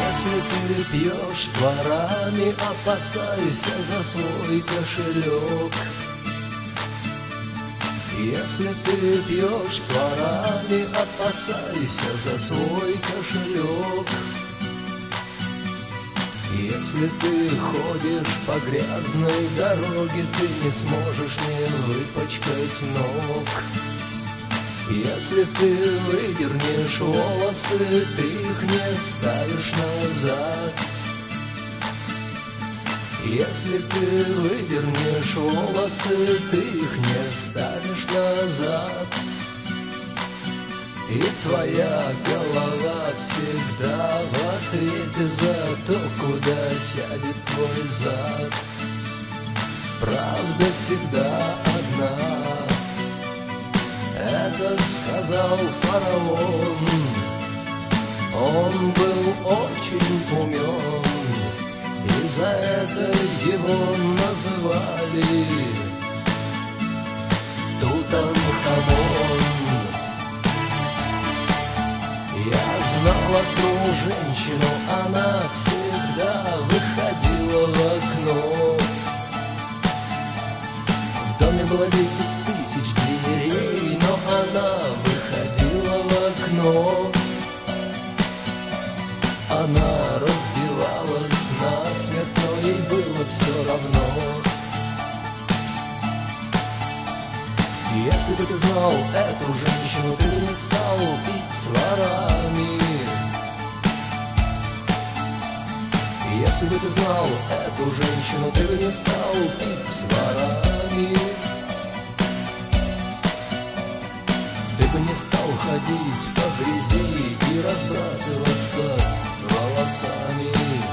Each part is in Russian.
Если ты пьешь с ворами, опасайся за свой кошелек. Если ты пьешь с ворами, опасайся за свой кошелек. Если ты ходишь по грязной дороге, ты не сможешь не выпачкать ног. Если ты выдернешь волосы, ты их не вставишь назад. Если ты выдернешь волосы, ты их не вставишь назад. И твоя голова всегда в ответе за то, куда сядет твой зад. Правда всегда одна. Это сказал фараон. Он был очень умен, и за это его называли Тутанхамон. Я знал одну женщину, она всегда выходила в окно. В доме было 10 тысяч дверей, но она выходила в окно. Она разбивалась насмерть, но ей было все равно. Если бы ты знал эту женщину, ты бы не стал пить с ворами. Если бы ты знал эту женщину, ты бы не стал пить с ворами. Ты бы не стал ходить по грязи и разбрасываться волосами.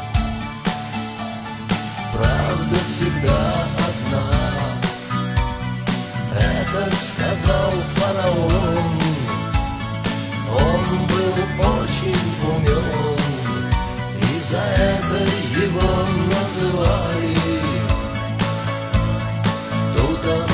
Правда всегда одна. Это сказал фараон. Он был очень умен, и за это его называли Тутанхамон.